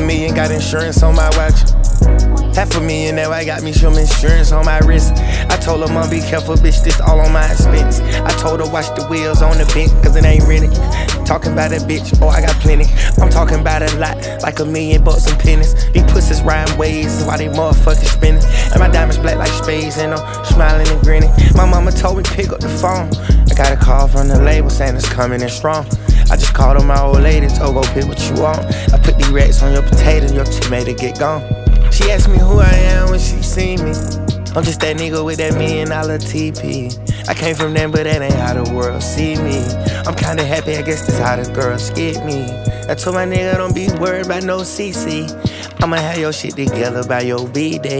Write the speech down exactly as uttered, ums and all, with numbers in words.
million, got insurance on my watch. Half a million, that I got me some insurance on my wrist. I told her, mom, be careful, bitch, this all on my expense. I told her, watch the wheels on the bench, cause it ain't rented. Talking about a bitch, oh, I got plenty. I'm talking about a lot, like a million bucks and pennies. These pussies riding waves, why they motherfucking spinning? And my diamonds black like spades, and I'm smiling and grinning. My mama told me, pick up the phone. I got a call from the label saying it's coming in strong. I just called on my old lady, told go pick what you want. I put these racks on your potato, your tomato get gone. She asked me who I am when she seen me. I'm just that nigga with that million dollar T P. I came from them, but that ain't how the world see me. I'm kinda happy, I guess that's how the girls get me. I told my nigga, don't be worried about no C C. I'ma have your shit together by your B-Day.